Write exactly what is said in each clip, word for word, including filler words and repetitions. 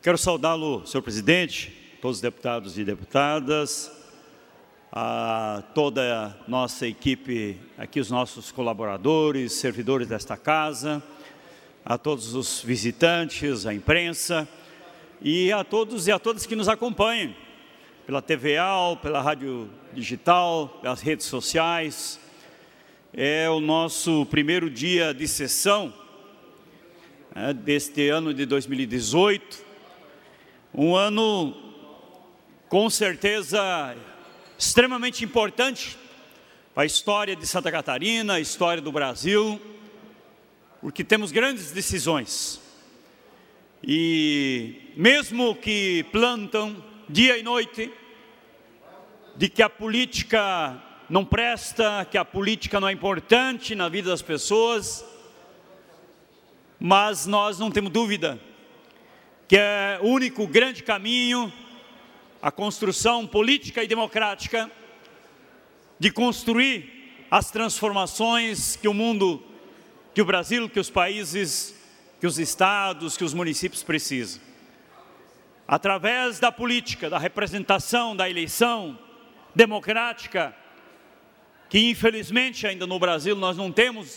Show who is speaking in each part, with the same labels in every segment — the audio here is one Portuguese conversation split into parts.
Speaker 1: Quero saudá-lo, senhor presidente, todos os deputados e deputadas, a toda a nossa equipe, aqui os nossos colaboradores, servidores desta casa, a todos os visitantes, a imprensa e a todos e a todas que nos acompanham pela T V A L, pela rádio digital, pelas redes sociais. É o nosso primeiro dia de sessão né, deste ano de dois mil e dezoito, um ano com certeza extremamente importante para a história de Santa Catarina, a história do Brasil, porque temos grandes decisões. E mesmo que plantam dia e noite de que a política não presta, que a política não é importante na vida das pessoas, mas nós não temos dúvida que é o único grande caminho a construção política e democrática de construir as transformações que o mundo, que o Brasil, que os países, que os estados, que os municípios precisam. Através da política, da representação, da eleição democrática, que infelizmente ainda no Brasil nós não temos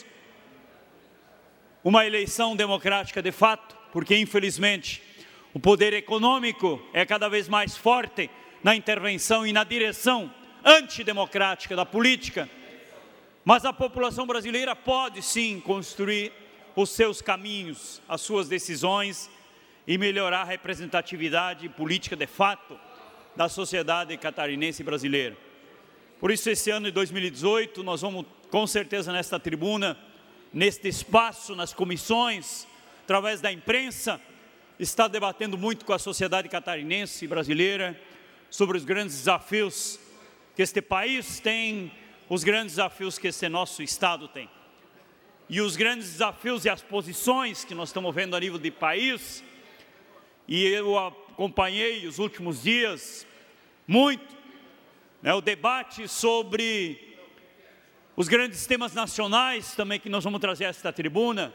Speaker 1: uma eleição democrática de fato, porque infelizmente o poder econômico é cada vez mais forte na intervenção e na direção antidemocrática da política, mas a população brasileira pode sim construir os seus caminhos, as suas decisões e melhorar a representatividade política de fato da sociedade catarinense e brasileira. Por isso, esse ano de dois mil e dezoito, nós vamos com certeza nesta tribuna, neste espaço, nas comissões, através da imprensa, está debatendo muito com a sociedade catarinense e brasileira sobre os grandes desafios que este país tem, os grandes desafios que este nosso estado tem. E os grandes desafios e as posições que nós estamos vendo a nível de país, e eu acompanhei os últimos dias muito, né, o debate sobre os grandes temas nacionais também que nós vamos trazer a esta tribuna,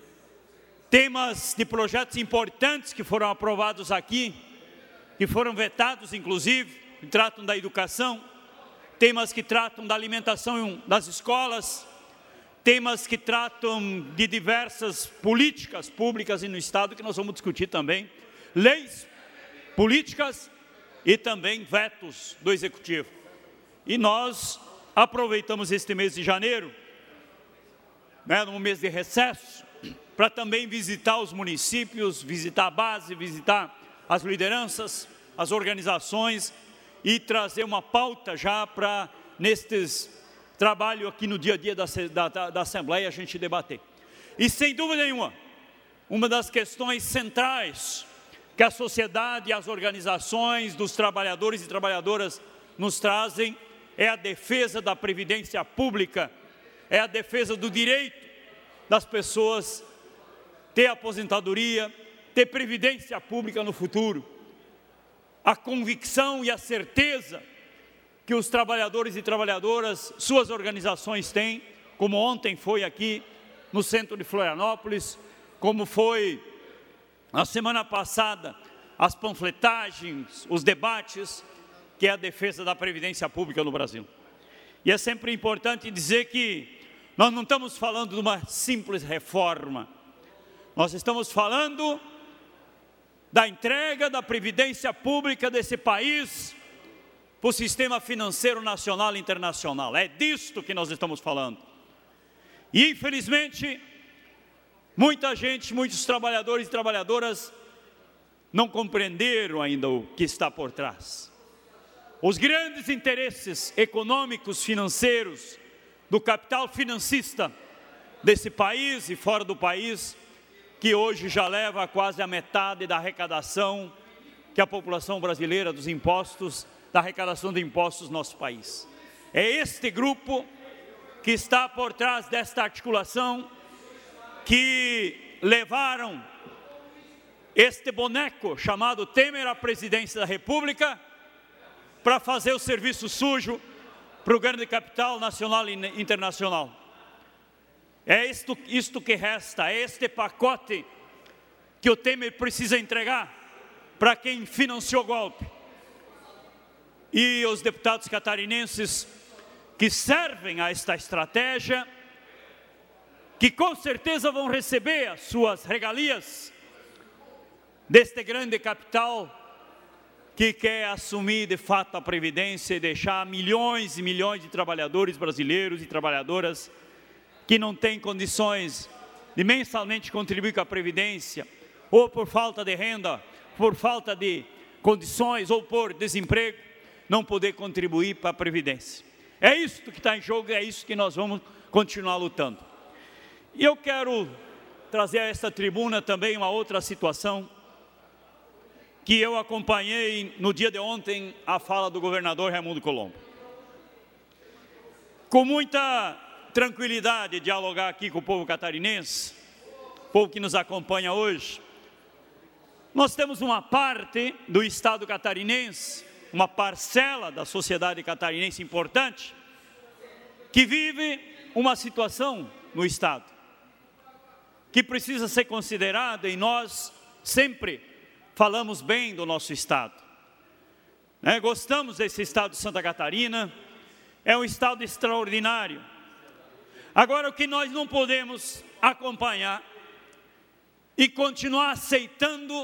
Speaker 1: temas de projetos importantes que foram aprovados aqui, que foram vetados inclusive, que tratam da educação, temas que tratam da alimentação das escolas, temas que tratam de diversas políticas públicas e no Estado que nós vamos discutir também, leis, políticas e também vetos do Executivo. E nós aproveitamos este mês de janeiro, né, no mês de recesso, para também visitar os municípios, visitar a base, visitar as lideranças, as organizações e trazer uma pauta já para, nestes trabalho aqui no dia a dia da, da, da Assembleia, a gente debater. E sem dúvida nenhuma, uma das questões centrais que a sociedade e as organizações dos trabalhadores e trabalhadoras nos trazem é a defesa da previdência pública, é a defesa do direito das pessoas ter aposentadoria, ter previdência pública no futuro. A convicção e a certeza que os trabalhadores e trabalhadoras, suas organizações têm, como ontem foi aqui no centro de Florianópolis, como foi na semana passada, as panfletagens, os debates, que é a defesa da previdência pública no Brasil. E é sempre importante dizer que nós não estamos falando de uma simples reforma, nós estamos falando da entrega da previdência pública desse país para o sistema financeiro nacional e internacional. É disto que nós estamos falando. E infelizmente, muita gente, muitos trabalhadores e trabalhadoras não compreenderam ainda o que está por trás. Os grandes interesses econômicos, financeiros, do capital financista desse país e fora do país, que hoje já leva quase a metade da arrecadação que a população brasileira dos impostos, da arrecadação de impostos do nosso país. É este grupo que está por trás desta articulação que levaram este boneco chamado Temer à presidência da República para fazer o serviço sujo para o grande capital nacional e internacional. É isto, isto que resta, é este pacote que o Temer precisa entregar para quem financiou o golpe. E os deputados catarinenses que servem a esta estratégia, que com certeza vão receber as suas regalias deste grande capital que quer assumir de fato a Previdência e deixar milhões e milhões de trabalhadores brasileiros e trabalhadoras que não têm condições de mensalmente contribuir com a Previdência, ou por falta de renda, por falta de condições, ou por desemprego, não poder contribuir para a Previdência. É isso que está em jogo, é isso que nós vamos continuar lutando. E eu quero trazer a esta tribuna também uma outra situação que eu acompanhei no dia de ontem, a fala do governador Raimundo Colombo. Com muita tranquilidade, dialogar aqui com o povo catarinense, povo que nos acompanha hoje. Nós temos uma parte do Estado catarinense, uma parcela da sociedade catarinense importante, que vive uma situação no Estado, que precisa ser considerada, e nós sempre falamos bem do nosso Estado. Né? Gostamos desse Estado de Santa Catarina, é um Estado extraordinário. Agora, o que nós não podemos acompanhar e continuar aceitando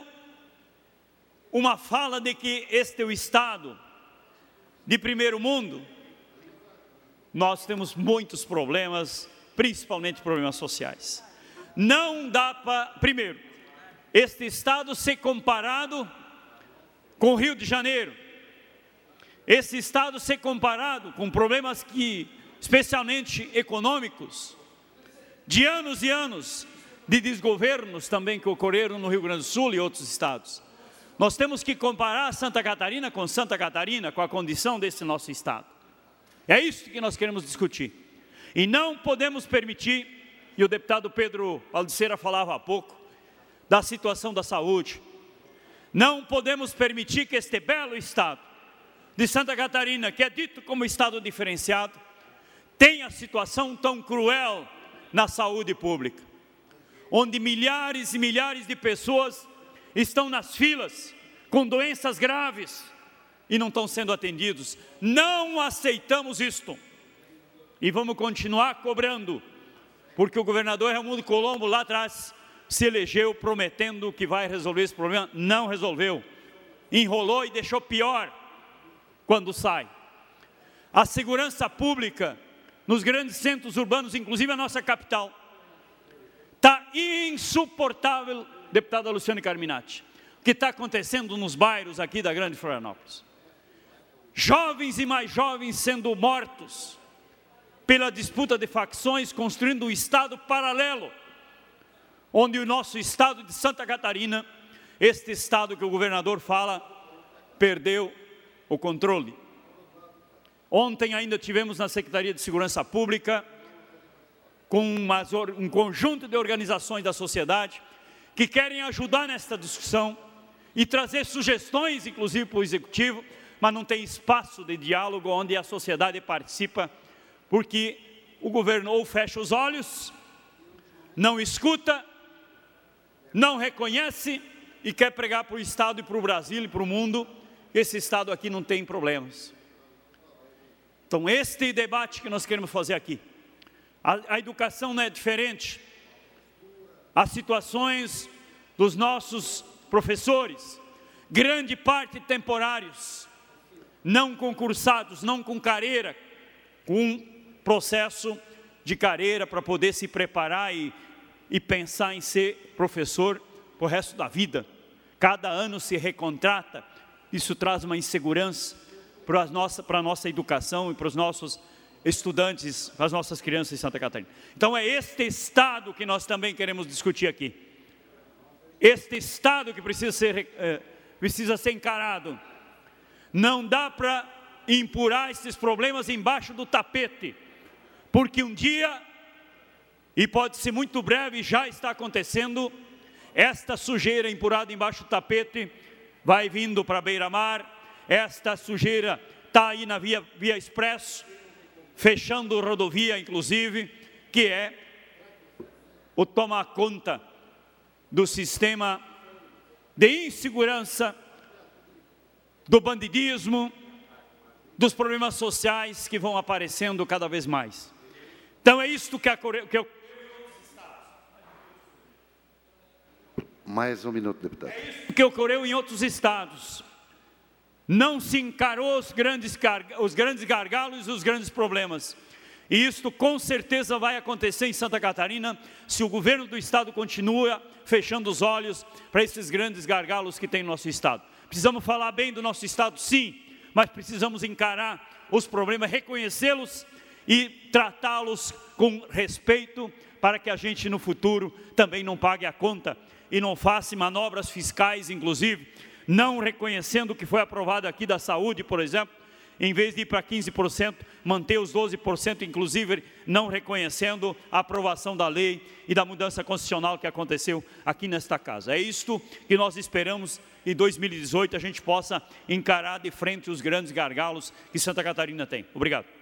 Speaker 1: uma fala de que este é o Estado de primeiro mundo, nós temos muitos problemas, principalmente problemas sociais. Não dá para, primeiro, este Estado ser comparado com o Rio de Janeiro, esse Estado ser comparado com problemas que, especialmente econômicos, de anos e anos de desgovernos também que ocorreram no Rio Grande do Sul e outros estados. Nós temos que comparar Santa Catarina com Santa Catarina, com a condição desse nosso Estado. É isso que nós queremos discutir. E não podemos permitir, e o deputado Pedro Aldiceira falava há pouco, da situação da saúde. Não podemos permitir que este belo Estado de Santa Catarina, que é dito como Estado diferenciado, tenha situação tão cruel na saúde pública, onde milhares e milhares de pessoas estão nas filas com doenças graves e não estão sendo atendidos. Não aceitamos isto e vamos continuar cobrando, porque o governador Raimundo Colombo lá atrás se elegeu prometendo que vai resolver esse problema, não resolveu, enrolou e deixou pior quando sai. A segurança pública nos grandes centros urbanos, inclusive a nossa capital, está insuportável, deputada Luciane Carminati, o que está acontecendo nos bairros aqui da Grande Florianópolis. Jovens e mais jovens sendo mortos pela disputa de facções, construindo um Estado paralelo, onde o nosso Estado de Santa Catarina, este Estado que o governador fala, perdeu o controle. Ontem ainda tivemos na Secretaria de Segurança Pública, com umas, um conjunto de organizações da sociedade, que querem ajudar nesta discussão e trazer sugestões, inclusive para o Executivo, mas não tem espaço de diálogo onde a sociedade participa, porque o governo ou fecha os olhos, não escuta, não reconhece e quer pregar para o Estado e para o Brasil e para o mundo que esse Estado aqui não tem problemas. Então, este debate que nós queremos fazer aqui, a, a educação não é diferente, as situações dos nossos professores, grande parte temporários, não concursados, não com carreira, com um processo de carreira para poder se preparar e, e pensar em ser professor para o resto da vida. Cada ano se recontrata, isso traz uma insegurança para a nossa, para a nossa educação e para os nossos estudantes, para as nossas crianças em Santa Catarina. Então é este Estado que nós também queremos discutir aqui. Este Estado que precisa ser, eh, precisa ser encarado. Não dá para empurrar esses problemas embaixo do tapete, porque um dia, e pode ser muito breve, já está acontecendo, esta sujeira empurrada embaixo do tapete vai vindo para a beira-mar, esta sujeira está aí na via, via expresso, fechando rodovia inclusive, que é o tomar conta do sistema de insegurança do bandidismo, dos problemas sociais que vão aparecendo cada vez mais. Então é isto que, a, que eu...
Speaker 2: Mais um minuto, deputado.
Speaker 1: É isso que ocorreu em outros estados. Não se encarou os grandes, os grandes gargalos e os grandes problemas. E isto com certeza vai acontecer em Santa Catarina, se o governo do estado continua fechando os olhos para esses grandes gargalos que tem no nosso estado. Precisamos falar bem do nosso estado, sim, mas precisamos encarar os problemas, reconhecê-los e tratá-los com respeito, para que a gente no futuro também não pague a conta e não faça manobras fiscais, inclusive, não reconhecendo o que foi aprovado aqui da saúde, por exemplo, em vez de ir para quinze por cento, manter os doze por cento, inclusive não reconhecendo a aprovação da lei e da mudança constitucional que aconteceu aqui nesta casa. É isto que nós esperamos em dois mil e dezoito a gente possa encarar de frente os grandes gargalos que Santa Catarina tem. Obrigado.